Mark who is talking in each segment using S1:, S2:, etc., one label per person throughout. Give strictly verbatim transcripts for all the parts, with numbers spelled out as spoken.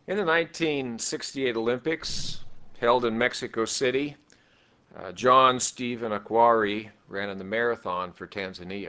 S1: In the nineteen sixty-eight Olympics, held in Mexico City, uh, John Stephen Akhwari ran in the marathon for Tanzania.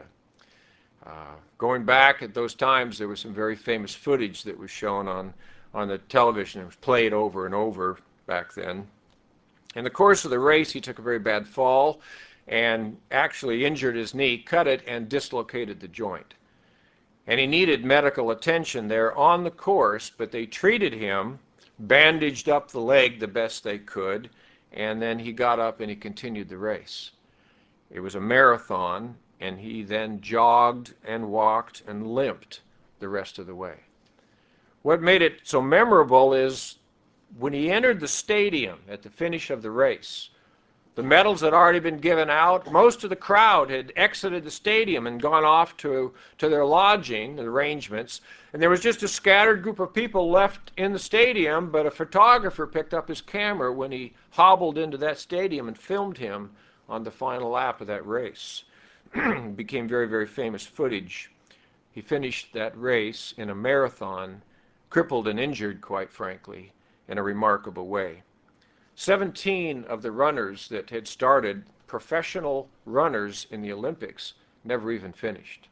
S1: Uh, going back at those times, there was some very famous footage that was shown on, on the television. It was played over and over back then. In the course of the race, he took a very bad fall and actually injured his knee, cut it, and dislocated the joint. And he needed medical attention there on the course, but they treated him, bandaged up the leg the best they could, and then he got up and he continued the race. It was a marathon, and he then jogged and walked and limped the rest of the way. What made it so memorable is when he entered the stadium at the finish of the race, the medals had already been given out. Most of the crowd had exited the stadium and gone off to, to their lodging arrangements. And there was just a scattered group of people left in the stadium, but a photographer picked up his camera when he hobbled into that stadium and filmed him on the final lap of that race. It became very, very famous footage. He finished that race in a marathon, crippled and injured, quite frankly, in a remarkable way. seventeen of the runners that had started, professional runners in the Olympics, never even finished.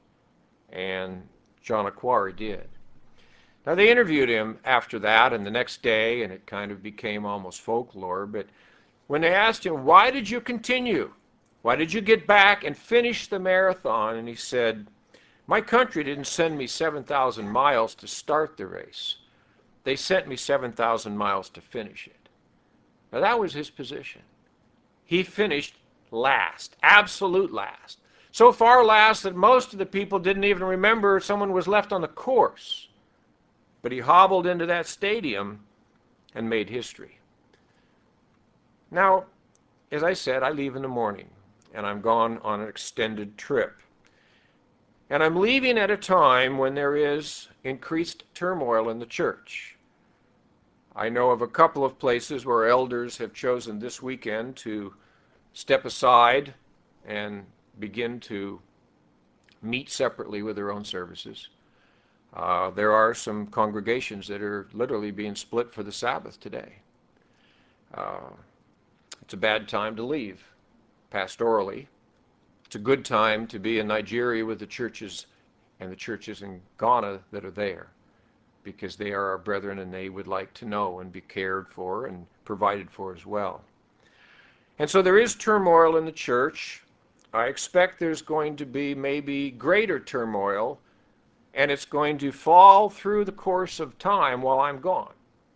S1: And John Akhwari did. Now, they interviewed him after that and the next day, and it kind of became almost folklore. But when they asked him, why did you continue? Why did you get back and finish the marathon? And he said, my country didn't send me seven thousand miles to start the race. They sent me seven thousand miles to finish it. Now, that was his position. He finished last, absolute last. So far last that most of the people didn't even remember someone was left on the course. But he hobbled into that stadium and made history. Now, as I said, I leave in the morning, and I'm gone on an extended trip. And I'm leaving at a time when there is increased turmoil in the church. I know of a couple of places where elders have chosen this weekend to step aside and begin to meet separately with their own services. Uh, there are some congregations that are literally being split for the Sabbath today. Uh, it's a bad time to leave pastorally. It's a good time to be in Nigeria with the churches and the churches in Ghana that are there, because they are our brethren and they would like to know and be cared for and provided for as well. And so there is turmoil in the church. I expect there's going to be maybe greater turmoil, and it's going to fall through the course of time while I'm gone.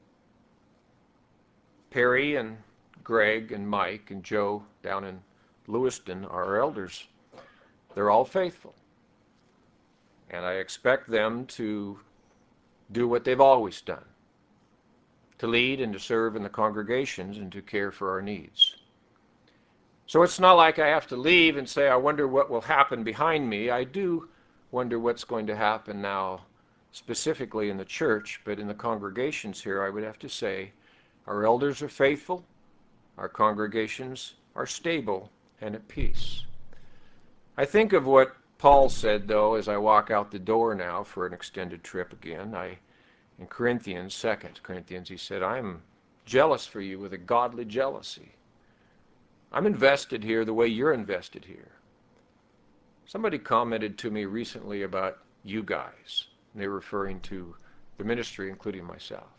S1: Perry and Greg and Mike and Joe down in Lewiston are our elders. They're all faithful. And I expect them to do what they've always done, to lead and to serve in the congregations and to care for our needs. So it's not like I have to leave and say, I wonder what will happen behind me. I do wonder what's going to happen now, specifically in the church, but in the congregations here, I would have to say, our elders are faithful, our congregations are stable and at peace. I think of what Paul said, though, as I walk out the door now for an extended trip again. I, in Corinthians, Second Corinthians, he said, I am jealous for you with a godly jealousy. I'm invested here the way you're invested here. Somebody commented to me recently about you guys, and they were referring to the ministry, including myself.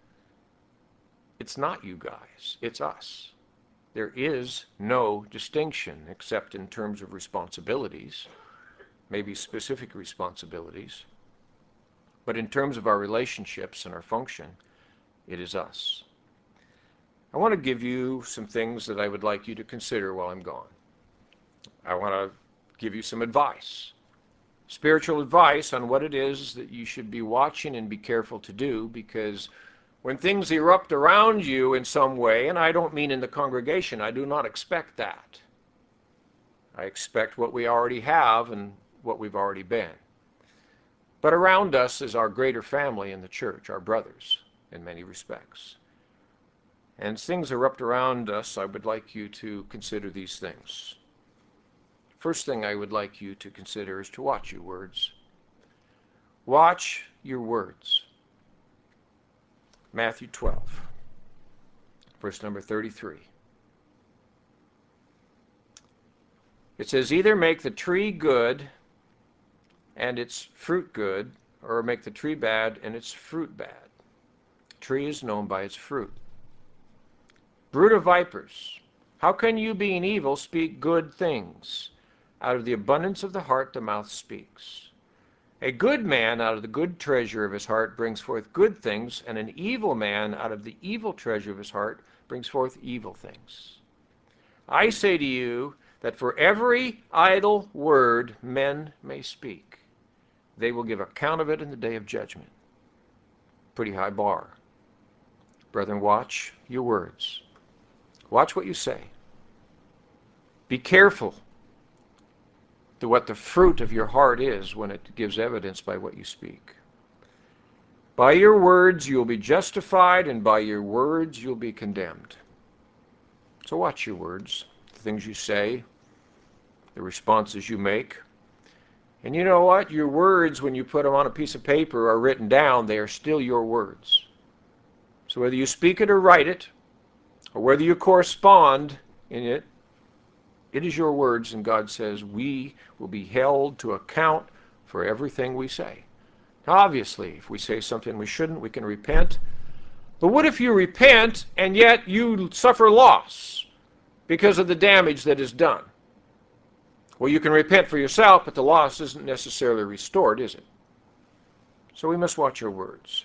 S1: It's not you guys, it's us. There is no distinction except in terms of responsibilities, maybe specific responsibilities. But in terms of our relationships and our function, it is us. I want to give you some things that I would like you to consider while I'm gone. I want to give you some advice, spiritual advice on what it is that you should be watching and be careful to do, because when things erupt around you in some way, and I don't mean in the congregation, I do not expect that. I expect what we already have and what we've already been. But around us is our greater family in the church, our brothers, in many respects. And as things erupt around us, I would like you to consider these things. First thing I would like you to consider is to watch your words. Watch your words. Matthew twelve, verse number thirty-three. It says, either make the tree good and its fruit good, or make the tree bad and its fruit bad. Tree is known by its fruit. Brood of vipers, how can you, being evil, speak good things? Out of the abundance of the heart the mouth speaks. A good man out of the good treasure of his heart brings forth good things, and an evil man out of the evil treasure of his heart brings forth evil things. I say to you that for every idle word men may speak, they will give account of it in the day of judgment. Pretty high bar. Brethren, watch your words. Watch what you say. Be careful to what the fruit of your heart is when it gives evidence by what you speak. By your words you'll be justified, and by your words you'll be condemned. So watch your words, the things you say, the responses you make. And you know what? Your words, when you put them on a piece of paper or written down, they are still your words. So whether you speak it or write it, or whether you correspond in it, it is your words, and God says we will be held to account for everything we say. Now, obviously, if we say something we shouldn't, we can repent. But what if you repent and yet you suffer loss because of the damage that is done? Well, you can repent for yourself, but the loss isn't necessarily restored, is it? So we must watch our words.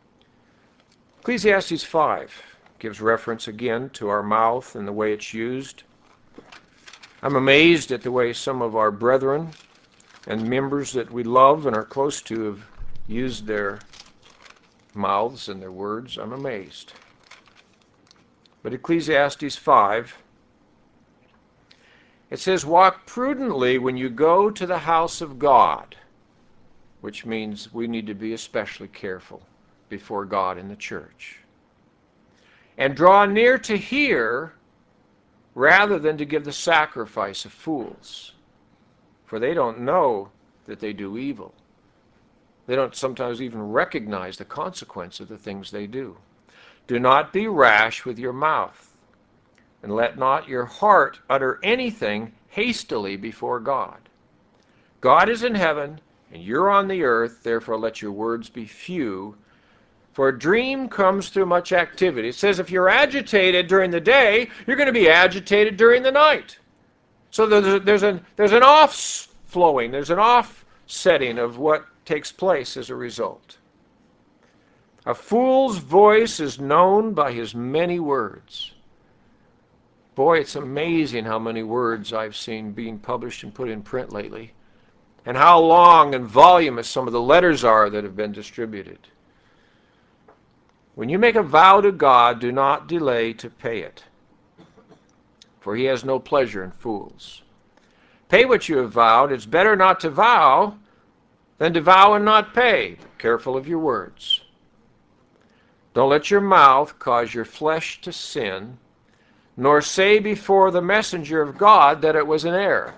S1: Ecclesiastes five gives reference again to our mouth and the way it's used. I'm amazed at the way some of our brethren and members that we love and are close to have used their mouths and their words. I'm amazed. But Ecclesiastes five, it says, walk prudently when you go to the house of God, which means we need to be especially careful before God in the church. And draw near to hear rather than to give the sacrifice of fools, for they don't know that they do evil. They don't sometimes even recognize the consequence of the things they do. Do not be rash with your mouth, and let not your heart utter anything hastily before God. God is in heaven, and you're on the earth, therefore let your words be few. For a dream comes through much activity. It says if you're agitated during the day, you're going to be agitated during the night. So there's, a, there's, an, there's an off-flowing, there's an offsetting of what takes place as a result. A fool's voice is known by his many words. Boy, it's amazing how many words I've seen being published and put in print lately, and how long and voluminous some of the letters are that have been distributed. When you make a vow to God, do not delay to pay it, for he has no pleasure in fools. Pay what you have vowed. It's better not to vow than to vow and not pay. Be careful of your words. Don't let your mouth cause your flesh to sin, nor say before the messenger of God that it was an error.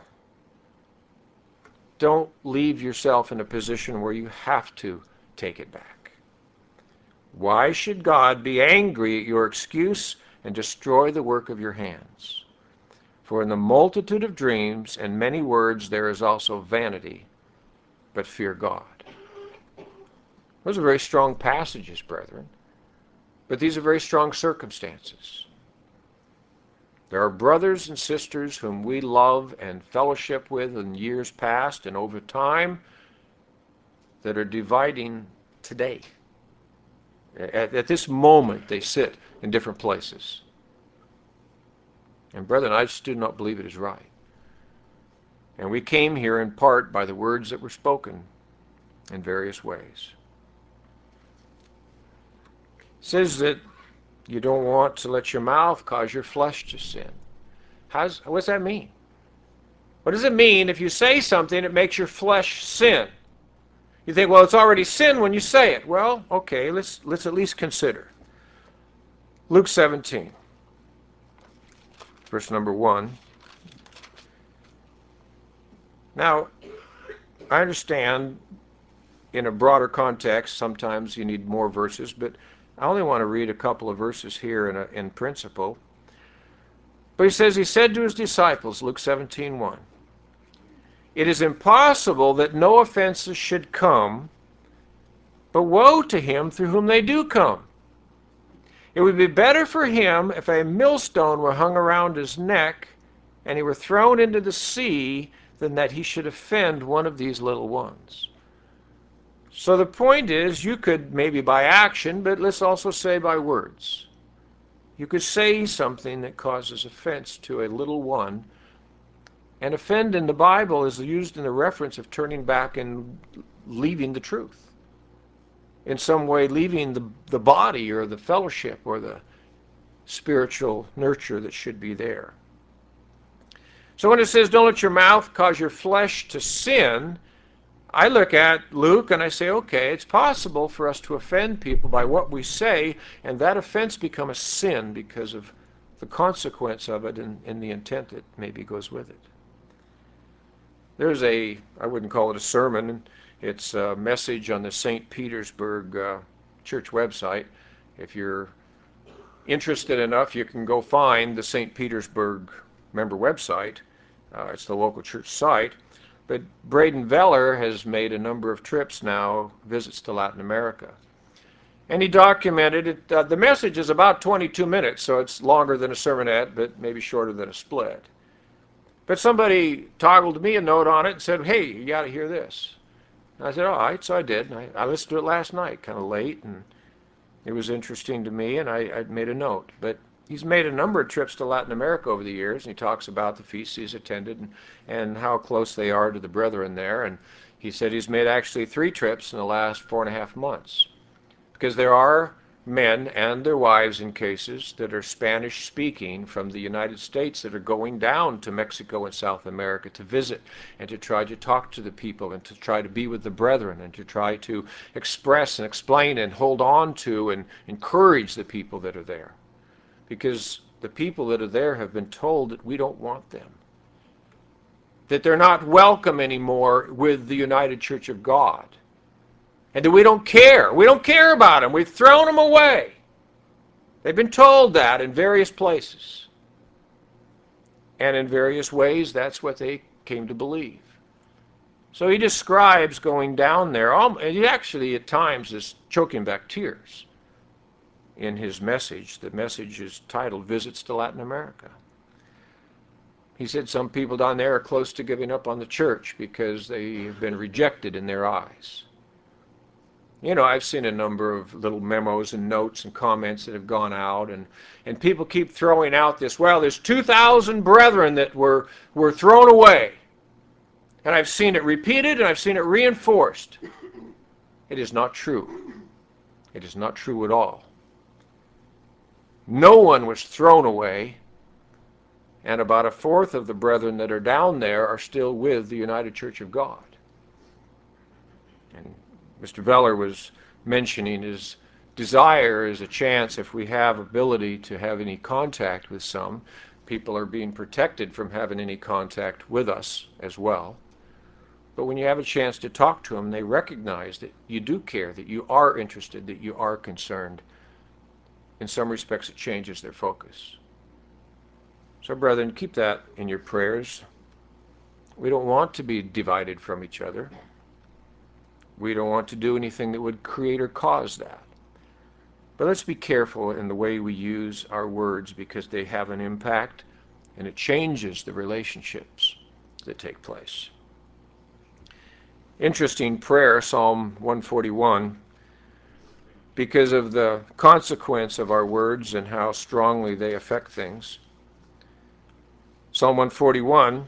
S1: Don't leave yourself in a position where you have to take it back. Why should God be angry at your excuse and destroy the work of your hands? For in the multitude of dreams and many words there is also vanity, but fear God. Those are very strong passages, brethren, but these are very strong circumstances. There are brothers and sisters whom we love and fellowship with in years past and over time that are dividing today. At, at this moment, they sit in different places. And brethren, I just do not believe it is right. And we came here in part by the words that were spoken in various ways. It says that you don't want to let your mouth cause your flesh to sin. How's, what does that mean? What does it mean if you say something that makes your flesh sin? You think, well, it's already sin when you say it. Well, okay, let's, let's at least consider. Luke seventeen, verse number one. Now, I understand in a broader context, sometimes you need more verses, but I only want to read a couple of verses here in, a, in principle. But he says, he said to his disciples, Luke seventeen one, it is impossible that no offenses should come, but woe to him through whom they do come. It would be better for him if a millstone were hung around his neck and he were thrown into the sea than that he should offend one of these little ones. So the point is, you could maybe by action, but let's also say by words. You could say something that causes offense to a little one. And offend in the Bible is used in the reference of turning back and leaving the truth. In some way, leaving the, the body or the fellowship or the spiritual nurture that should be there. So when it says, don't let your mouth cause your flesh to sin, I look at Luke and I say, okay, it's possible for us to offend people by what we say, and that offense become a sin because of the consequence of it and, and the intent that maybe goes with it. There's a, I wouldn't call it a sermon, it's a message on the Saint Petersburg uh, church website. If you're interested enough, you can go find the Saint Petersburg member website. Uh, it's the local church site. But Braden Veller has made a number of trips now, visits to Latin America. And he documented it. Uh, the message is about twenty-two minutes, so it's longer than a sermonette, but maybe shorter than a split. But somebody toggled me a note on it and said, hey, you got to hear this. And I said, all right, so I did. And I, I listened to it last night, kind of late, and it was interesting to me, and I, I made a note. But he's made a number of trips to Latin America over the years, and he talks about the feasts he's attended and, and how close they are to the brethren there. And he said he's made actually three trips in the last four and a half months. Because there are men and their wives in cases that are Spanish speaking from the United States that are going down to Mexico and South America to visit and to try to talk to the people and to try to be with the brethren and to try to express and explain and hold on to and encourage the people that are there. Because the people that are there have been told that we don't want them, that they're not welcome anymore with the United Church of God. And that we don't care. We don't care about them. We've thrown them away. They've been told that in various places. And in various ways, that's what they came to believe. So he describes going down there. He actually, at times, is choking back tears in his message. The message is titled, Visits to Latin America. He said some people down there are close to giving up on the church because they have been rejected in their eyes. You know, I've seen a number of little memos and notes and comments that have gone out, and, and people keep throwing out this, well, there's two thousand brethren that were, were thrown away. And I've seen it repeated, and I've seen it reinforced. It is not true. It is not true at all. No one was thrown away, and about a fourth of the brethren that are down there are still with the United Church of God. And Mister Veller was mentioning his desire is a chance, if we have ability to have any contact with some, people are being protected from having any contact with us as well. But when you have a chance to talk to them, they recognize that you do care, that you are interested, that you are concerned. In some respects, it changes their focus. So, brethren, keep that in your prayers. We don't want to be divided from each other. We don't want to do anything that would create or cause that. But let's be careful in the way we use our words, because they have an impact and it changes the relationships that take place. Interesting prayer, Psalm one forty-one, because of the consequence of our words and how strongly they affect things. Psalm one forty-one,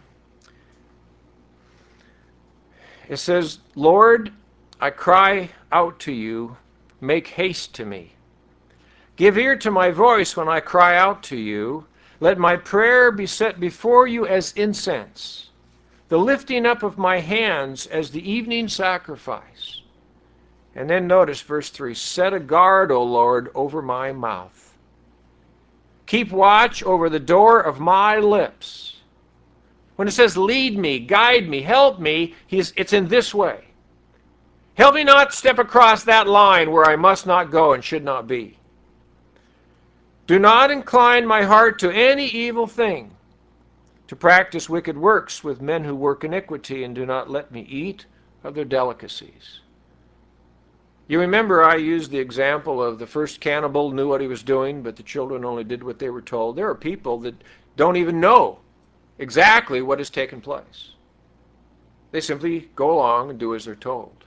S1: it says, Lord, I cry out to you, make haste to me. Give ear to my voice when I cry out to you. Let my prayer be set before you as incense, the lifting up of my hands as the evening sacrifice. And then notice verse three, set a guard, O Lord, over my mouth. Keep watch over the door of my lips. When it says lead me, guide me, help me, it's in this way. Help me not step across that line where I must not go and should not be. Do not incline my heart to any evil thing, to practice wicked works with men who work iniquity, and do not let me eat of their delicacies. You remember I used the example of the first cannibal knew what he was doing, but the children only did what they were told. There are people that don't even know exactly what has taken place. They simply go along and do as they're told.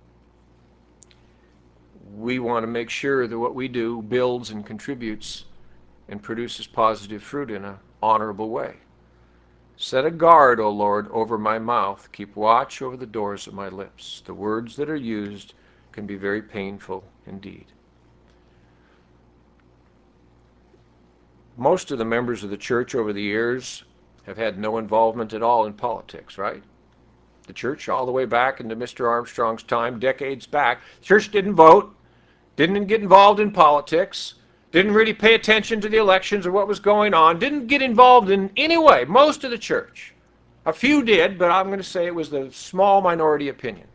S1: We want to make sure that what we do builds and contributes and produces positive fruit in an honorable way. Set a guard, O Lord, over my mouth. Keep watch over the doors of my lips. The words that are used can be very painful indeed. Most of the members of the church over the years have had no involvement at all in politics, right? The church, all the way back into Mister Armstrong's time, decades back, the church didn't vote, didn't get involved in politics, didn't really pay attention to the elections or what was going on, didn't get involved in any way, most of the church. A few did, but I'm going to say it was the small minority opinion.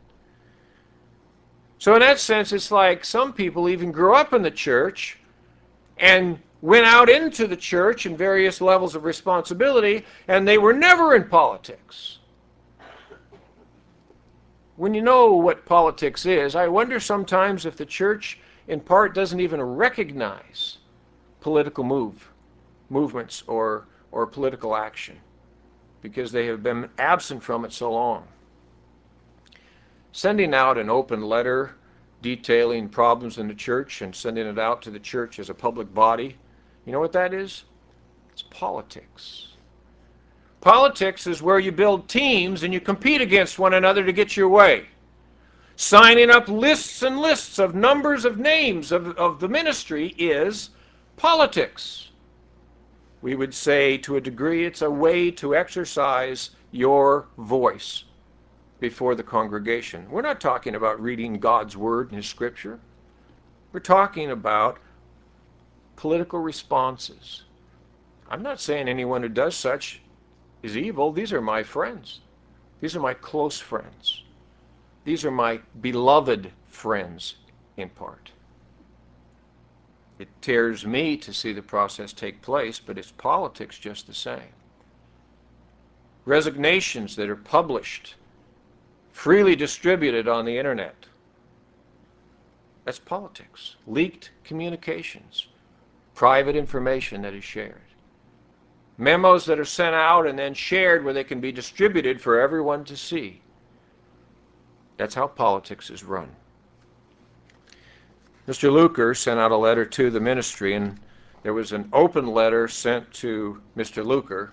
S1: So in that sense, it's like some people even grew up in the church and went out into the church in various levels of responsibility, and they were never in politics. When you know what politics is, I wonder sometimes if the church in part doesn't even recognize political move, movements or, or political action because they have been absent from it so long. Sending out an open letter detailing problems in the church and sending it out to the church as a public body, you know what that is? It's politics. Politics is where you build teams and you compete against one another to get your way. Signing up lists and lists of numbers of names of, of the ministry is politics. We would say to a degree it's a way to exercise your voice before the congregation. We're not talking about reading God's word and his scripture. We're talking about political responses. I'm not saying anyone who does such is evil. These are my friends. These are my close friends. These are my beloved friends in part. It tears me to see the process take place, but it's politics just the same. Resignations that are published, freely distributed on the internet, that's politics. Leaked communications, private information that is shared. Memos that are sent out and then shared where they can be distributed for everyone to see. That's how politics is run. Mister Luker sent out a letter to the ministry, and there was an open letter sent to Mister Luker.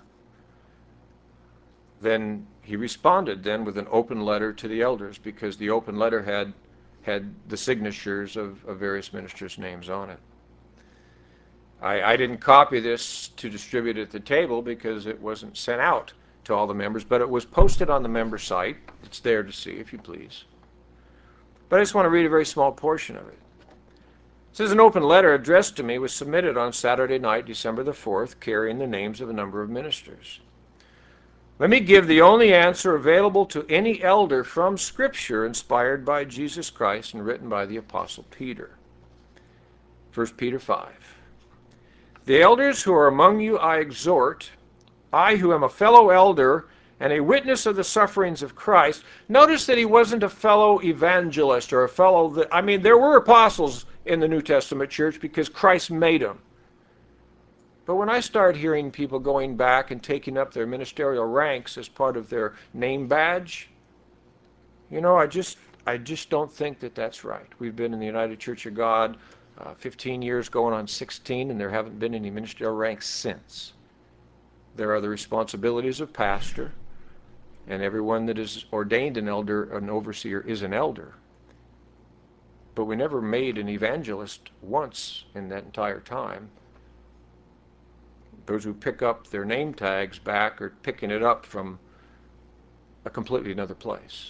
S1: Then he responded then with an open letter to the elders because the open letter had, had the signatures of, of various ministers' names on it. I, I didn't copy this to distribute at the table because it wasn't sent out to all the members, but it was posted on the member site. It's there to see, if you please. But I just want to read a very small portion of it. It says, an open letter addressed to me was submitted on Saturday night, December the fourth, carrying the names of a number of ministers. Let me give the only answer available to any elder from Scripture inspired by Jesus Christ and written by the Apostle Peter. First Peter five. The elders who are among you I exhort, I who am a fellow elder and a witness of the sufferings of Christ. Notice that he wasn't a fellow evangelist or a fellow that, I mean, there were apostles in the New Testament church because Christ made them. But when I start hearing people going back and taking up their ministerial ranks as part of their name badge, you know, I just, I just don't think that that's right. We've been in the United Church of God uh, fifteen years going on sixteen, and there haven't been any ministerial ranks since. There are the responsibilities of pastor, and everyone that is ordained an elder, an overseer, is an elder. But we never made an evangelist once in that entire time. Those who pick up their name tags back are picking it up from a completely another place.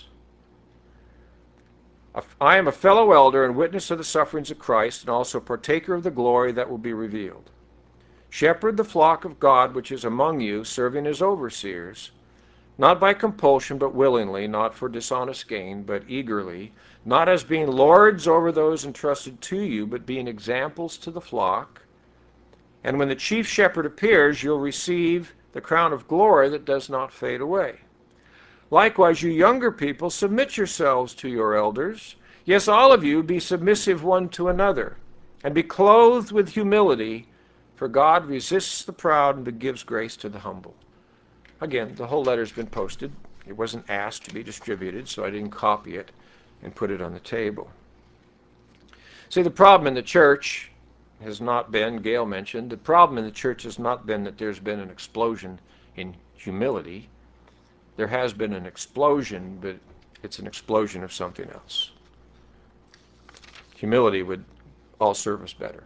S1: I am a fellow elder and witness of the sufferings of Christ, and also partaker of the glory that will be revealed. Shepherd the flock of God which is among you, serving as overseers, not by compulsion, but willingly, not for dishonest gain, but eagerly, not as being lords over those entrusted to you, but being examples to the flock. And when the chief shepherd appears, you'll receive the crown of glory that does not fade away. Likewise, you younger people, submit yourselves to your elders. Yes, all of you, be submissive one to another, and be clothed with humility, for God resists the proud and gives grace to the humble. Again, the whole letter's been posted. It wasn't asked to be distributed, so I didn't copy it and put it on the table. See, the problem in the church has not been, Gail mentioned, the problem in the church has not been that there's been an explosion in humility. There has been an explosion, but it's an explosion of something else. Humility would all serve us better.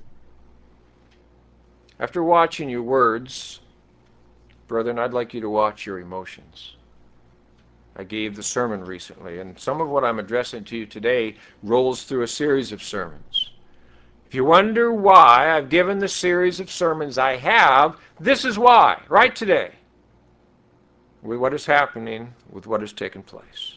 S1: After watching your words, brethren, I'd like you to watch your emotions. I gave the sermon recently, and some of what I'm addressing to you today rolls through a series of sermons. If you wonder why I've given the series of sermons I have, this is why, right today, with what is happening, with what has taken place.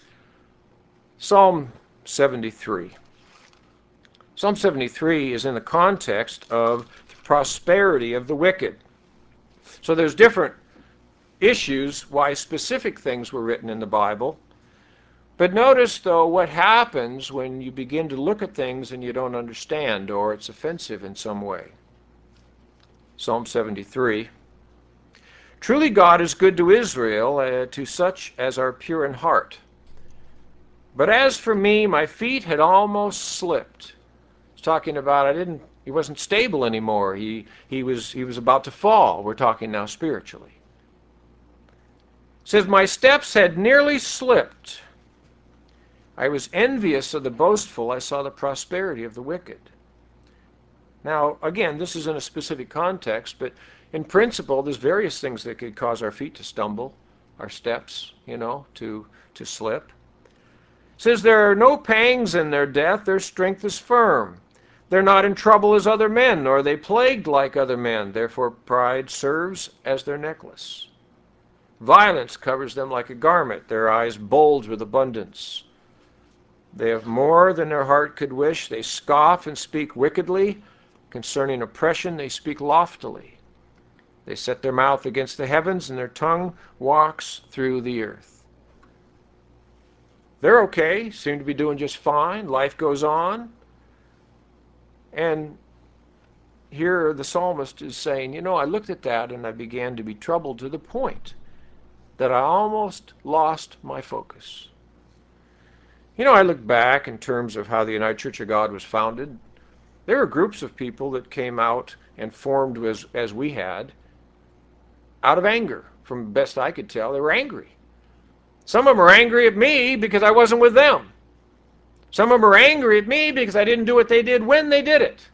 S1: Psalm seventy-three. Psalm seventy-three is in the context of the prosperity of the wicked. So there's different issues why specific things were written in the Bible. But notice, though, what happens when you begin to look at things and you don't understand, or it's offensive in some way. Psalm seventy-three. Truly God is good to Israel, uh, to such as are pure in heart. But as for me, my feet had almost slipped. He's talking about I didn't, he wasn't stable anymore. He, he, was, he was about to fall. We're talking now spiritually. It says, my steps had nearly slipped. I was envious of the boastful. I saw the prosperity of the wicked. Now, again, this is in a specific context, but in principle, there's various things that could cause our feet to stumble, our steps, you know, to, to slip. It says, there are no pangs in their death. Their strength is firm. They're not in trouble as other men, nor are they plagued like other men. Therefore, pride serves as their necklace. Violence covers them like a garment. Their eyes bulge with abundance. They have more than their heart could wish. They scoff and speak wickedly. Concerning oppression, they speak loftily. They set their mouth against the heavens, and their tongue walks through the earth. They're okay, seem to be doing just fine. Life goes on. And here the psalmist is saying, you know, I looked at that and I began to be troubled to the point that I almost lost my focus. You know, I look back in terms of how the United Church of God was founded. There were groups of people that came out and formed as, as we had out of anger. From the best I could tell, they were angry. Some of them were angry at me because I wasn't with them. Some of them were angry at me because I didn't do what they did when they did it.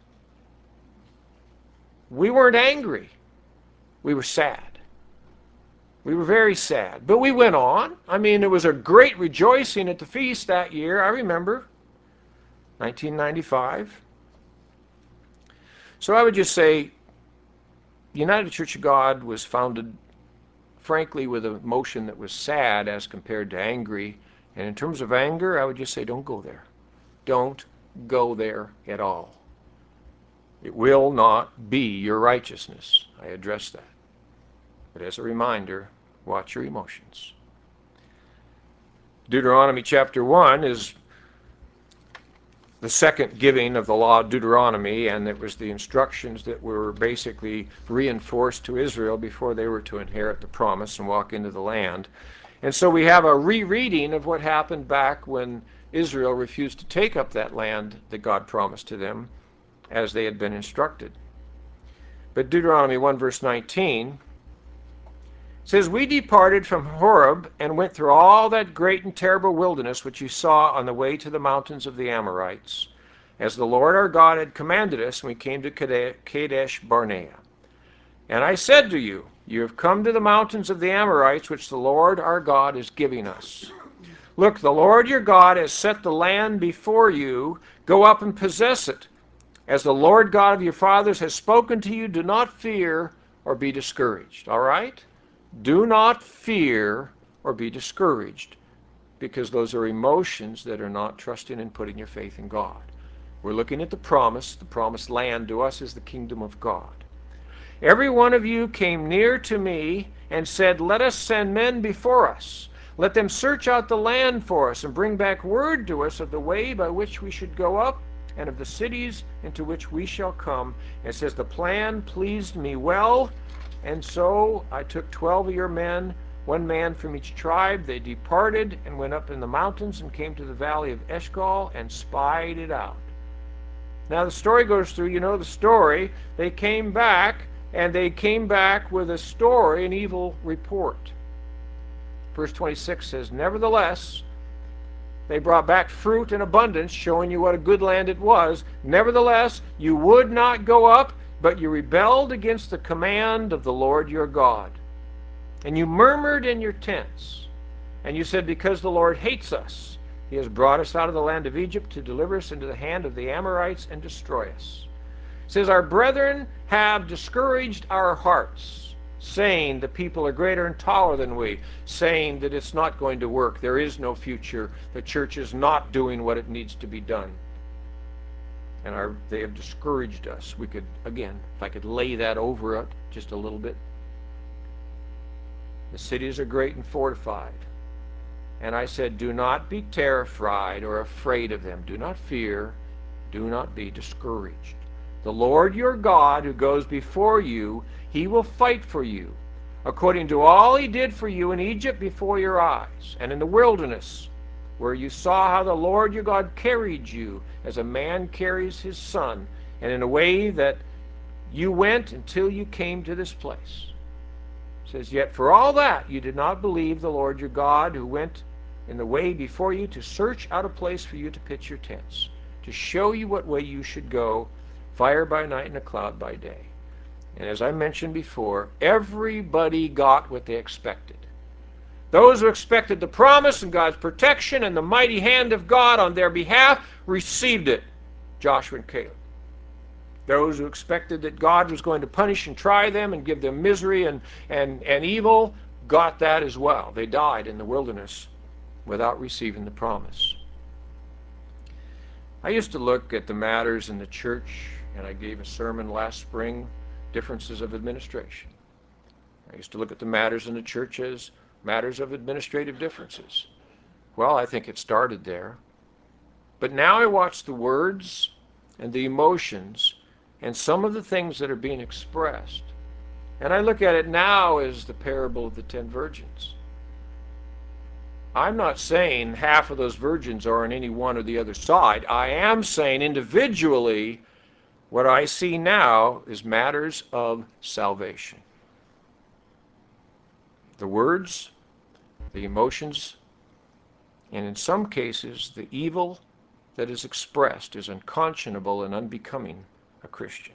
S1: We weren't angry. We were sad. We were very sad. But we went on. I mean, it was a great rejoicing at the feast that year. I remember. nineteen ninety-five. So I would just say, the United Church of God was founded, frankly, with an emotion that was sad as compared to angry. And in terms of anger, I would just say, don't go there. Don't go there at all. It will not be your righteousness. I address that. But as a reminder, watch your emotions. Deuteronomy chapter one is the second giving of the law of Deuteronomy, and it was the instructions that were basically reinforced to Israel before they were to inherit the promise and walk into the land. And so we have a rereading of what happened back when Israel refused to take up that land that God promised to them as they had been instructed. But Deuteronomy one verse nineteen says, we departed from Horeb and went through all that great and terrible wilderness which you saw on the way to the mountains of the Amorites, as the Lord our God had commanded us, and we came to Kadesh Barnea. And I said to you, you have come to the mountains of the Amorites, which the Lord our God is giving us. Look, the Lord your God has set the land before you. Go up and possess it. As the Lord God of your fathers has spoken to you, do not fear or be discouraged. All right? Do not fear or be discouraged, because those are emotions that are not trusting and putting your faith in God. We're looking at the promise. The promised land to us is the kingdom of God. Every one of you came near to me and said, let us send men before us. Let them search out the land for us and bring back word to us of the way by which we should go up and of the cities into which we shall come. And it says, the plan pleased me well, and so I took twelve of your men, one man from each tribe. They departed and went up in the mountains and came to the valley of Eshcol and spied it out. Now the story goes through, you know the story. They came back, and they came back with a story, an evil report. Verse twenty-six says, nevertheless, they brought back fruit in abundance, showing you what a good land it was. Nevertheless, you would not go up, but you rebelled against the command of the Lord your God. And you murmured in your tents. And you said, because the Lord hates us, he has brought us out of the land of Egypt to deliver us into the hand of the Amorites and destroy us. It says, our brethren have discouraged our hearts, saying the people are greater and taller than we, saying that it's not going to work, there is no future, the church is not doing what it needs to be done. And our, they have discouraged us. We could, again, if I could lay that over it just a little bit. The cities are great and fortified. And I said, do not be terrified or afraid of them. Do not fear. Do not be discouraged. The Lord your God who goes before you, he will fight for you, according to all he did for you in Egypt before your eyes, and in the wilderness, where you saw how the Lord your God carried you as a man carries his son, and in a way that you went until you came to this place. It says, yet for all that you did not believe the Lord your God, who went in the way before you to search out a place for you to pitch your tents, to show you what way you should go, fire by night and a cloud by day. And as I mentioned before, everybody got what they expected. Those who expected the promise and God's protection and the mighty hand of God on their behalf received it. Joshua and Caleb. Those who expected that God was going to punish and try them and give them misery and, and, and evil got that as well. They died in the wilderness without receiving the promise. I used to look at the matters in the church, and I gave a sermon last spring, Differences of Administration. I used to look at the matters in the church as matters of administrative differences. Well, I think it started there. But now I watch the words and the emotions and some of the things that are being expressed, and I look at it now as the parable of the ten virgins. I'm not saying half of those virgins are on any one or the other side. I am saying individually, what I see now is matters of salvation. The words, the emotions, and in some cases, the evil that is expressed is unconscionable and unbecoming a Christian.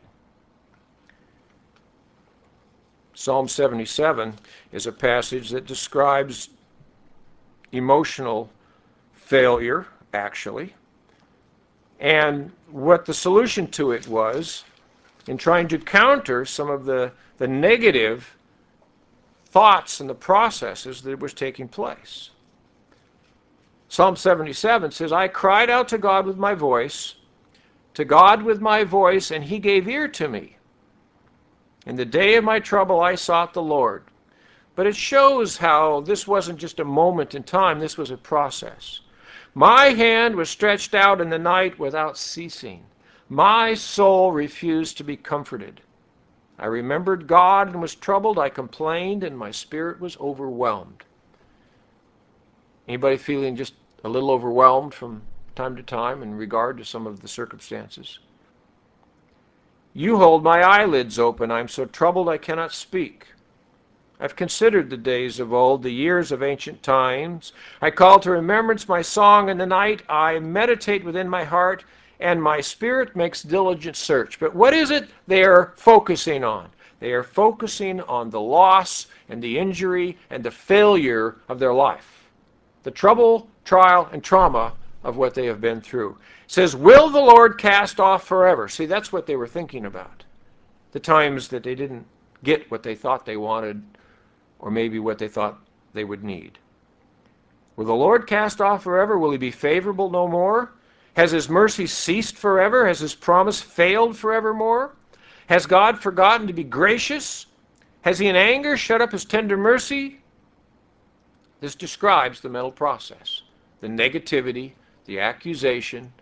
S1: Psalm seventy-seven is a passage that describes emotional failure, actually. And what the solution to it was, in trying to counter some of the, the negative thoughts and the processes that was taking place. Psalm seventy-seven says, I cried out to God with my voice, to God with my voice, and he gave ear to me. In the day of my trouble I sought the Lord. But it shows how this wasn't just a moment in time, this was a process. My hand was stretched out in the night without ceasing. My soul refused to be comforted. I remembered God and was troubled. I complained and my spirit was overwhelmed. Anybody feeling just a little overwhelmed from time to time in regard to some of the circumstances? You hold my eyelids open. I'm so troubled I cannot speak. I've considered the days of old, the years of ancient times. I call to remembrance my song in the night. I meditate within my heart, and my spirit makes diligent search. But what is it they are focusing on? They are focusing on the loss and the injury and the failure of their life. The trouble, trial, and trauma of what they have been through. It says, will the Lord cast off forever? See, that's what they were thinking about. The times that they didn't get what they thought they wanted, or maybe what they thought they would need. Will the Lord cast off forever? Will he be favorable no more? Has his mercy ceased forever? Has his promise failed forevermore? Has God forgotten to be gracious? Has he in anger shut up his tender mercy? This describes the mental process, the negativity, the accusation.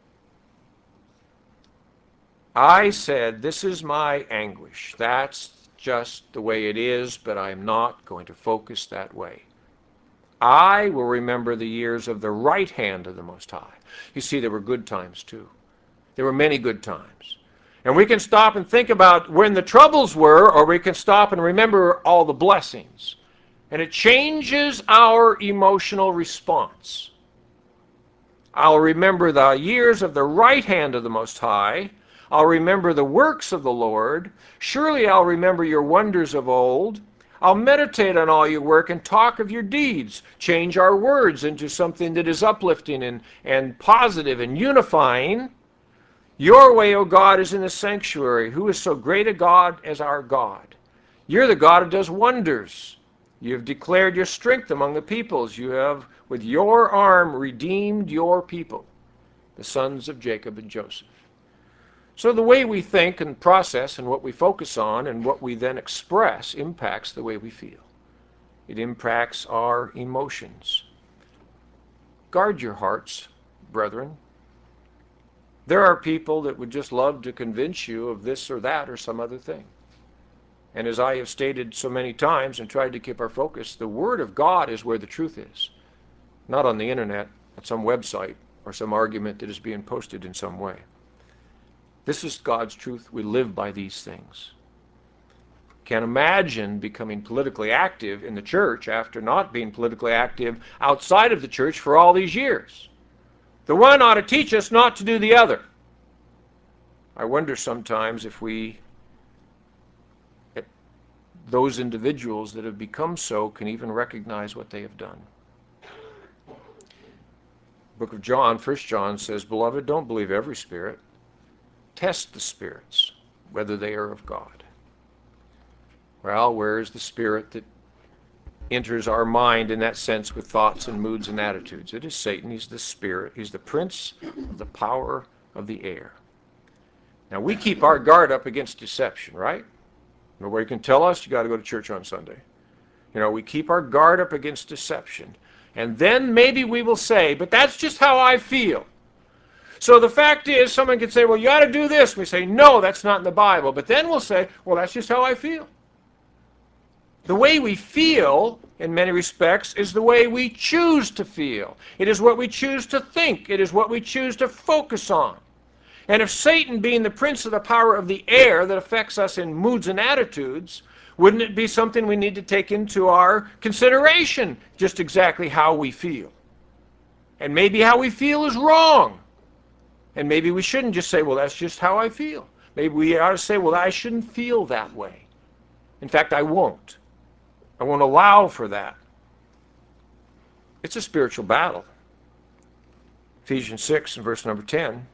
S1: I said, this is my anguish. That's just the way it is, but I am not going to focus that way. I will remember the years of the right hand of the Most High. You see, there were good times too. There were many good times. And we can stop and think about when the troubles were, or we can stop and remember all the blessings. And it changes our emotional response. I'll remember the years of the right hand of the Most High. I'll remember the works of the Lord. Surely I'll remember your wonders of old. I'll meditate on all your work and talk of your deeds. Change our words into something that is uplifting and, and positive and unifying. Your way, O God, is in the sanctuary. Who is so great a God as our God? You're the God who does wonders. You have declared your strength among the peoples. You have, with your arm, redeemed your people, the sons of Jacob and Joseph. So the way we think and process and what we focus on and what we then express impacts the way we feel. It impacts our emotions. Guard your hearts, brethren. There are people that would just love to convince you of this or that or some other thing. And as I have stated so many times and tried to keep our focus, the Word of God is where the truth is, not on the internet, at some website, or some argument that is being posted in some way. This is God's truth. We live by these things. Can't imagine becoming politically active in the church after not being politically active outside of the church for all these years. The one ought to teach us not to do the other. I wonder sometimes if we, those individuals that have become so, can even recognize what they have done. Book of John, First John says, Beloved, don't believe every spirit. Test the spirits, whether they are of God. Well, where is the spirit that enters our mind in that sense with thoughts and moods and attitudes? It is Satan. He's the spirit. He's the prince of the power of the air. Now, we keep our guard up against deception, right? Nobody can tell us you got to go to church on Sunday. You know, we keep our guard up against deception. And then maybe we will say, but that's just how I feel. So the fact is, someone can say, well, you ought to do this. We say, no, that's not in the Bible. But then we'll say, well, that's just how I feel. The way we feel, in many respects, is the way we choose to feel. It is what we choose to think. It is what we choose to focus on. And if Satan, being the prince of the power of the air that affects us in moods and attitudes, wouldn't it be something we need to take into our consideration, just exactly how we feel? And maybe how we feel is wrong. And maybe we shouldn't just say, well, that's just how I feel. Maybe we ought to say, well, I shouldn't feel that way. In fact, I won't. I won't allow for that. It's a spiritual battle. Ephesians six and verse number ten.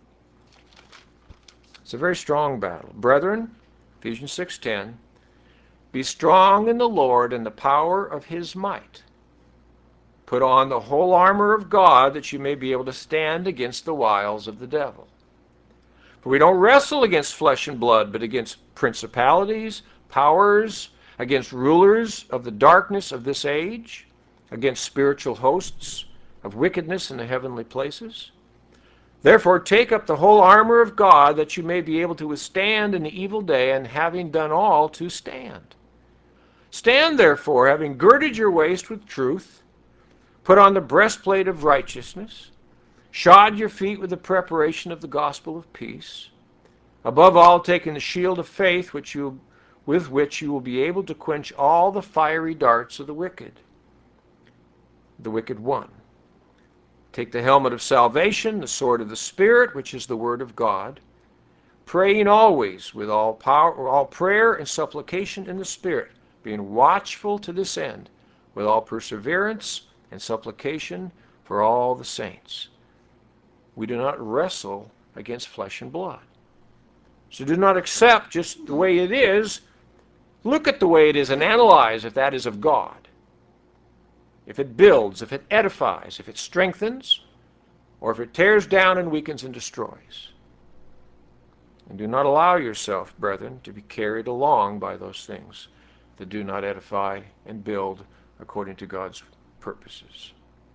S1: It's a very strong battle. Brethren, Ephesians six ten, be strong in the Lord and the power of his might. Put on the whole armor of God that you may be able to stand against the wiles of the devil. For we don't wrestle against flesh and blood, but against principalities, powers, against rulers of the darkness of this age, against spiritual hosts of wickedness in the heavenly places. Therefore take up the whole armor of God that you may be able to withstand in the evil day, and having done all, to stand. Stand therefore, having girded your waist with truth, put on the breastplate of righteousness, shod your feet with the preparation of the gospel of peace, above all taking the shield of faith which you, with which you will be able to quench all the fiery darts of the wicked, the wicked one. Take the helmet of salvation, the sword of the Spirit, which is the word of God, praying always with all power, all prayer and supplication in the Spirit, being watchful to this end, with all perseverance and supplication for all the saints. We do not wrestle against flesh and blood. So do not accept just the way it is Look at the way it is and analyze if that is of God. If it builds, if it edifies, if it strengthens, or if it tears down and weakens and destroys. And do not allow yourself, brethren, to be carried along by those things that do not edify and build according to God's purposes.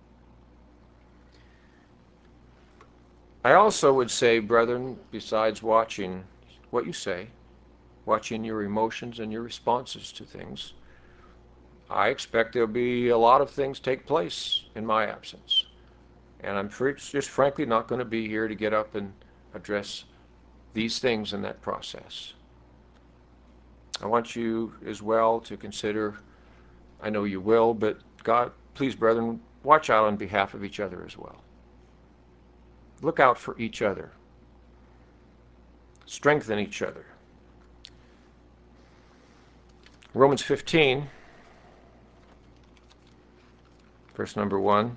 S1: I also would say, brethren, besides watching what you say, watching your emotions and your responses to things, I expect there'll be a lot of things take place in my absence. And I'm just frankly not going to be here to get up and address these things in that process. I want you as well to consider, I know you will, but God, please, brethren, watch out on behalf of each other as well. Look out for each other. Strengthen each other. Romans fifteen, verse number one.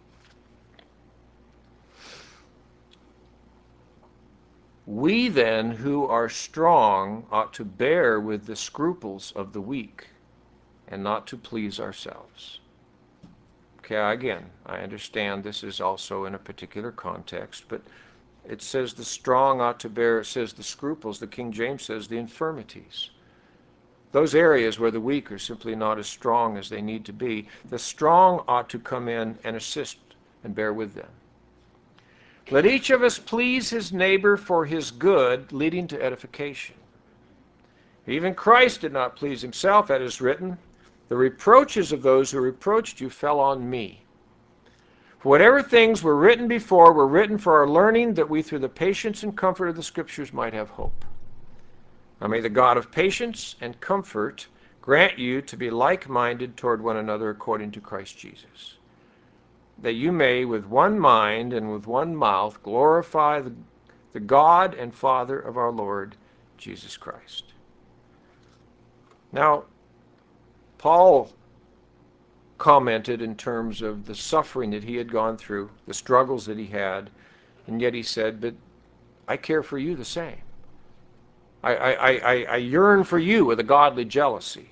S1: We then who are strong ought to bear with the scruples of the weak and not to please ourselves. Okay, again, I understand this is also in a particular context, but it says the strong ought to bear, it says the scruples, the King James says the infirmities. Those areas where the weak are simply not as strong as they need to be, the strong ought to come in and assist and bear with them. Let each of us please his neighbor for his good, leading to edification. Even Christ did not please himself, as is written, the reproaches of those who reproached you fell on me. For whatever things were written before were written for our learning, that we through the patience and comfort of the Scriptures might have hope. Now may the God of patience and comfort grant you to be like-minded toward one another according to Christ Jesus, that you may with one mind and with one mouth glorify the, the God and Father of our Lord Jesus Christ. Now, Paul commented in terms of the suffering that he had gone through, the struggles that he had, and yet he said, but I care for you the same. I, I, I, I yearn for you with a godly jealousy.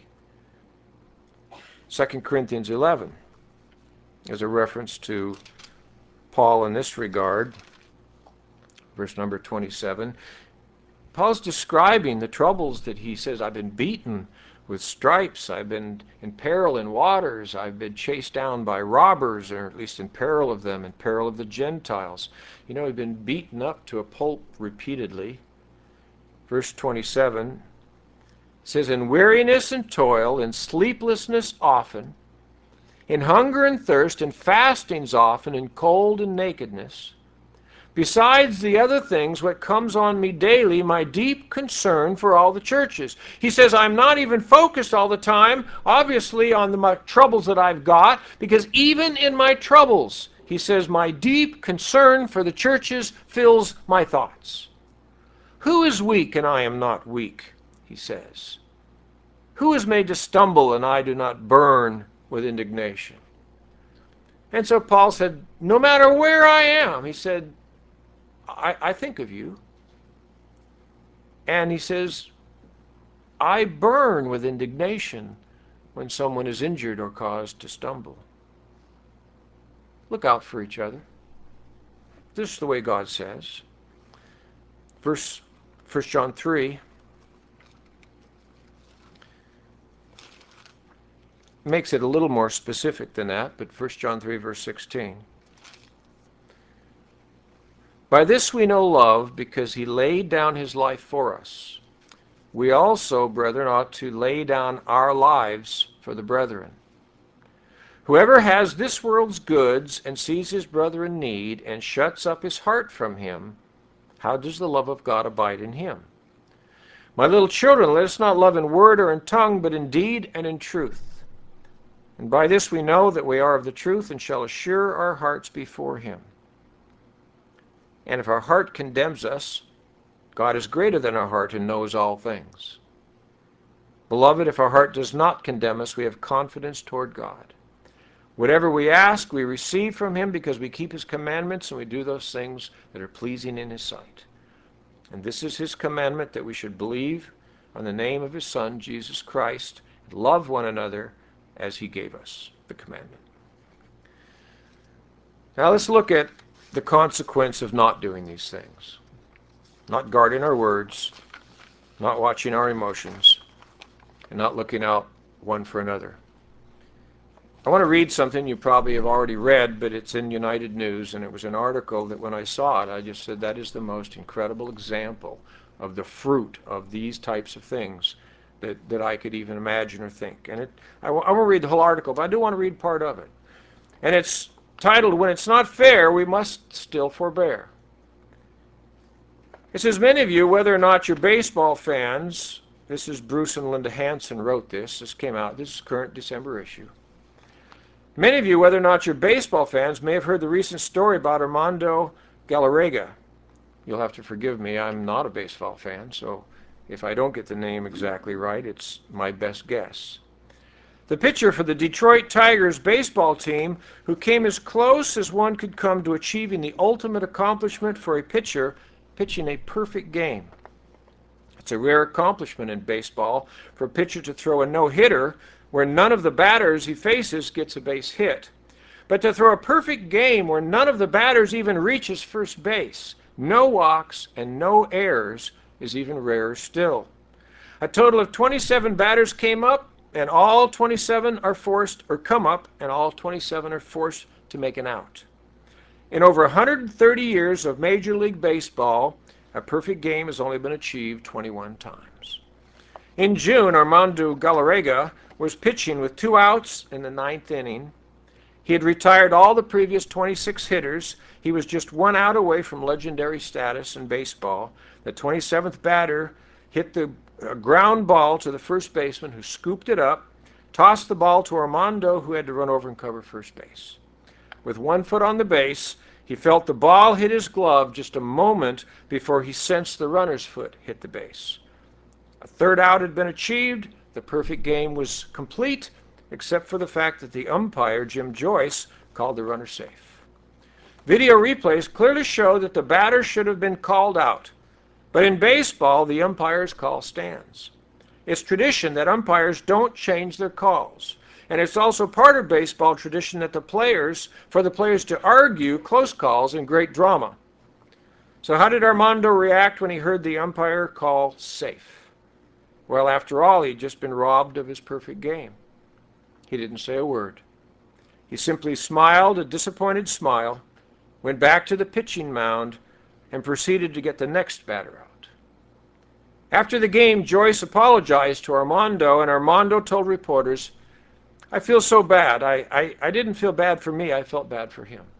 S1: Second Corinthians eleven is a reference to Paul in this regard, verse number twenty-seven. Paul's describing the troubles that he says, I've been beaten with stripes, I've been in peril in waters, I've been chased down by robbers, or at least in peril of them, in peril of the Gentiles. You know, he'd been beaten up to a pulp repeatedly. Verse twenty-seven says, in weariness and toil, in sleeplessness often, in hunger and thirst, in fastings often, in cold and nakedness. Besides the other things, what comes on me daily, my deep concern for all the churches. He says, I'm not even focused all the time, obviously, on the my troubles that I've got, because even in my troubles, he says, my deep concern for the churches fills my thoughts. Who is weak and I am not weak, he says. Who is made to stumble and I do not burn with indignation? And so Paul said, no matter where I am, he said, I, I think of you. And he says, I burn with indignation when someone is injured or caused to stumble. Look out for each other. This is the way God says. Verse First John three makes it a little more specific than that, but First John three, verse sixteen. By this we know love, because he laid down his life for us. We also, brethren, ought to lay down our lives for the brethren. Whoever has this world's goods and sees his brother in need and shuts up his heart from him, how does the love of God abide in him? My little children, let us not love in word or in tongue, but in deed and in truth. And by this we know that we are of the truth and shall assure our hearts before him. And if our heart condemns us, God is greater than our heart and knows all things. Beloved, if our heart does not condemn us, we have confidence toward God. Whatever we ask, we receive from him because we keep his commandments and we do those things that are pleasing in his sight. And this is his commandment, that we should believe on the name of his Son, Jesus Christ, and love one another as he gave us the commandment. Now let's look at the consequence of not doing these things. Not guarding our words, not watching our emotions, and not looking out one for another. I want to read something you probably have already read, but it's in United News, and it was an article that when I saw it, I just said that is the most incredible example of the fruit of these types of things that, that I could even imagine or think. And it, I, w- I won't read the whole article, but I do want to read part of it. And it's titled, "When It's Not Fair, We Must Still Forbear." It says, many of you, whether or not you're baseball fans, this is Bruce and Linda Hansen wrote this, this came out, this is current December issue. Many of you, whether or not you're baseball fans, may have heard the recent story about Armando Galarraga. You'll have to forgive me, I'm not a baseball fan, so if I don't get the name exactly right, it's my best guess. The pitcher for the Detroit Tigers baseball team, who came as close as one could come to achieving the ultimate accomplishment for a pitcher, pitching a perfect game. It's a rare accomplishment in baseball for a pitcher to throw a no-hitter where none of the batters he faces gets a base hit. But to throw a perfect game where none of the batters even reaches first base, no walks and no errors, is even rarer still. A total of twenty-seven batters came up, and all twenty-seven are forced, or come up, and all twenty-seven are forced to make an out. In over one hundred thirty years of Major League Baseball, a perfect game has only been achieved twenty-one times. In June, Armando Galarraga was pitching with two outs in the ninth inning. He had retired all the previous twenty-six hitters. He was just one out away from legendary status in baseball. The twenty-seventh batter hit the ground ball to the first baseman, who scooped it up, tossed the ball to Armando, who had to run over and cover first base. With one foot on the base, he felt the ball hit his glove just a moment before he sensed the runner's foot hit the base. A third out had been achieved. The perfect game was complete, except for the fact that the umpire, Jim Joyce, called the runner safe. Video replays clearly show that the batter should have been called out. But in baseball, the umpire's call stands. It's tradition that umpires don't change their calls. And it's also part of baseball tradition that the players, for the players to argue close calls in great drama. So how did Armando react when he heard the umpire call safe? Well, after all, he'd just been robbed of his perfect game. He didn't say a word. He simply smiled a disappointed smile, went back to the pitching mound, and proceeded to get the next batter out. After the game, Joyce apologized to Armando, and Armando told reporters, "I feel so bad. I, I, I didn't feel bad for me, I felt bad for him."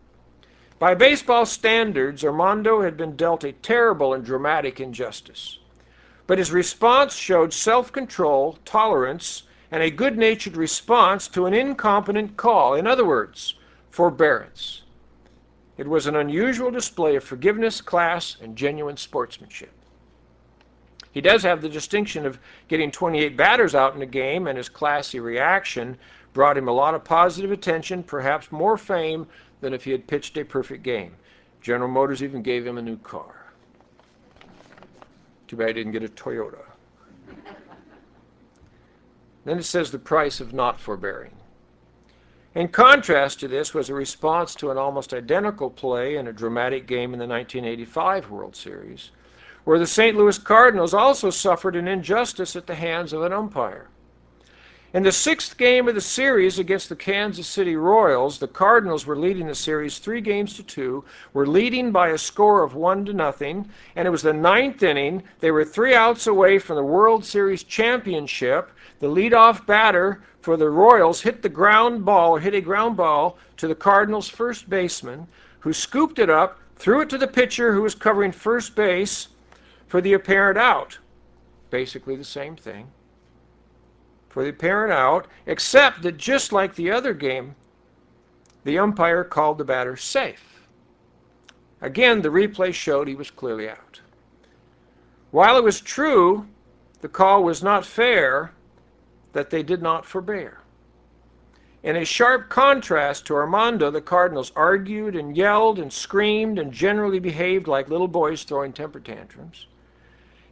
S1: By baseball standards, Armando had been dealt a terrible and dramatic injustice. But his response showed self-control, tolerance, and a good-natured response to an incompetent call. In other words, forbearance. It was an unusual display of forgiveness, class, and genuine sportsmanship. He does have the distinction of getting twenty-eight batters out in a game, and his classy reaction brought him a lot of positive attention, perhaps more fame than if he had pitched a perfect game. General Motors even gave him a new car. Too bad he didn't get a Toyota. Then it says the price of not forbearing. In contrast to this was a response to an almost identical play in a dramatic game in the nineteen eighty-five World Series, where the Saint Louis Cardinals also suffered an injustice at the hands of an umpire. In the sixth game of the series against the Kansas City Royals, the Cardinals were leading the series three games to two, were leading by a score of one to nothing, and it was the ninth inning. They were three outs away from the World Series championship. The leadoff batter for the Royals hit the ground ball, or hit a ground ball to the Cardinals' first baseman, who scooped it up, threw it to the pitcher who was covering first base for the apparent out. Basically the same thing. For the apparent out, except that just like the other game, the umpire called the batter safe. Again, the replay showed he was clearly out. While it was true the call was not fair, that they did not forbear. In a sharp contrast to Armando, the Cardinals argued and yelled and screamed and generally behaved like little boys throwing temper tantrums.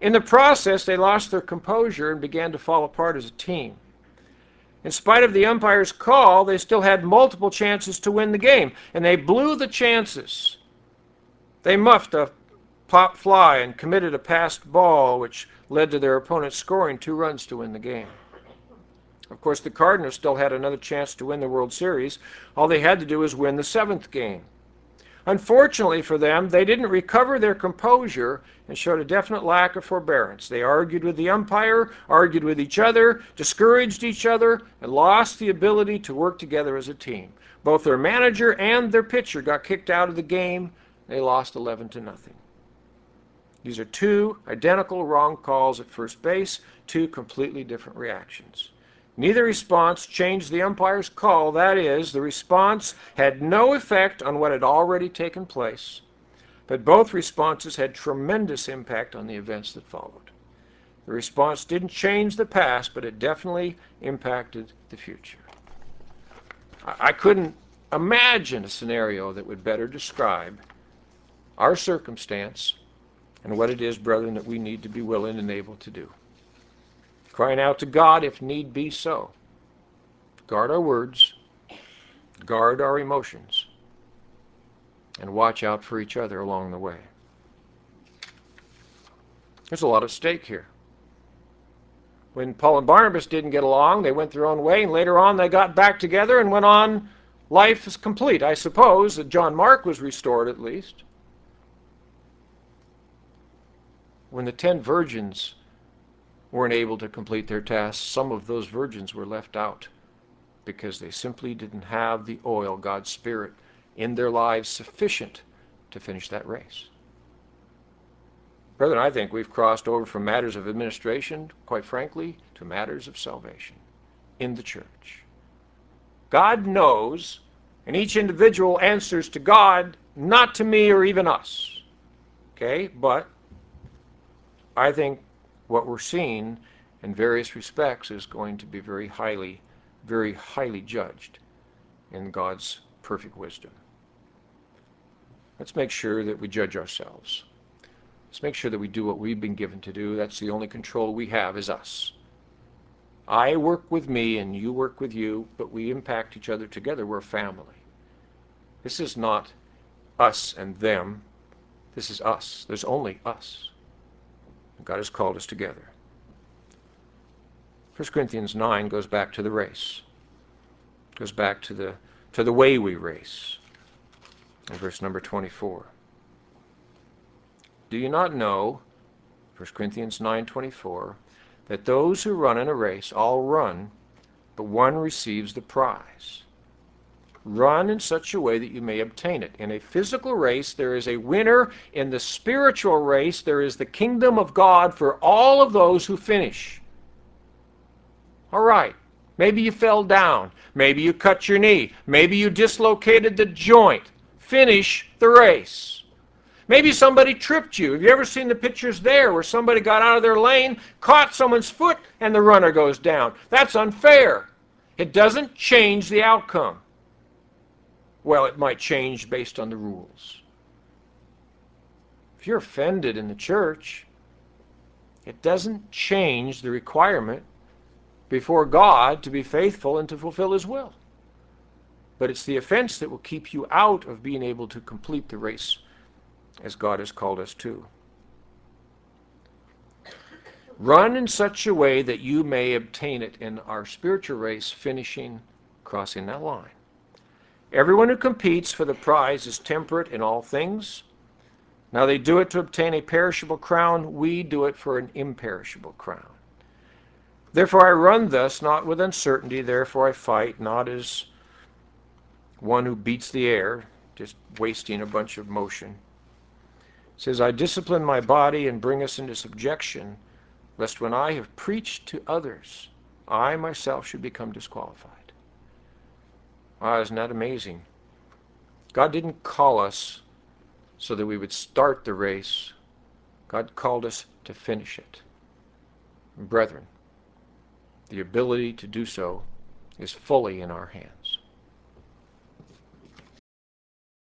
S1: In the process, they lost their composure and began to fall apart as a team. In spite of the umpire's call, they still had multiple chances to win the game, and they blew the chances. They muffed a pop fly and committed a passed ball, which led to their opponent scoring two runs to win the game. Of course, the Cardinals still had another chance to win the World Series. All they had to do was win the seventh game. Unfortunately for them, they didn't recover their composure and showed a definite lack of forbearance. They argued with the umpire, argued with each other, discouraged each other, and lost the ability to work together as a team. Both their manager and their pitcher got kicked out of the game. They lost eleven to nothing. These are two identical wrong calls at first base, two completely different reactions. Neither response changed the umpire's call. That is, the response had no effect on what had already taken place, but both responses had tremendous impact on the events that followed. The response didn't change the past, but it definitely impacted the future. I couldn't imagine a scenario that would better describe our circumstance and what it is, brethren, that we need to be willing and able to do. Crying out to God if need be so. Guard our words, guard our emotions, and watch out for each other along the way. There's a lot at stake here. When Paul and Barnabas didn't get along, they went their own way, and later on they got back together and went on. Life is complete, I suppose. John Mark was restored at least. When the ten virgins weren't able to complete their tasks, some of those virgins were left out because they simply didn't have the oil, God's Spirit, in their lives sufficient to finish that race. Brethren, I think we've crossed over from matters of administration, quite frankly, to matters of salvation in the church. God knows, and each individual answers to God, not to me or even us. Okay? But I think what we're seeing in various respects is going to be very highly, very highly judged in God's perfect wisdom. Let's make sure that we judge ourselves. Let's make sure that we do what we've been given to do. That's the only control we have, is us. I work with me and you work with you, but we impact each other together. We're a family. This is not us and them. This is us. There's only us. God has called us together. First Corinthians nine goes back to the race. It goes back to the, to the way we race. In verse number twenty-four. Do you not know, First Corinthians nine twenty-four, that those who run in a race all run, but one receives the prize? Run in such a way that you may obtain it. In a physical race, there is a winner. In the spiritual race, there is the kingdom of God for all of those who finish. All right. Maybe you fell down. Maybe you cut your knee. Maybe you dislocated the joint. Finish the race. Maybe somebody tripped you. Have you ever seen the pictures there where somebody got out of their lane, caught someone's foot, and the runner goes down? That's unfair. It doesn't change the outcome. Well, it might change based on the rules. If you're offended in the church, it doesn't change the requirement before God to be faithful and to fulfill His will. But it's the offense that will keep you out of being able to complete the race as God has called us to. Run in such a way that you may obtain it in our spiritual race, finishing, crossing that line. Everyone who competes for the prize is temperate in all things. Now they do it to obtain a perishable crown. We do it for an imperishable crown. Therefore I run thus, not with uncertainty. Therefore I fight, not as one who beats the air, just wasting a bunch of motion. It says, I discipline my body and bring us into subjection, lest when I have preached to others, I myself should become disqualified. Wow, isn't that amazing? God didn't call us so that we would start the race. God called us to finish it. Brethren, the ability to do so is fully in our hands.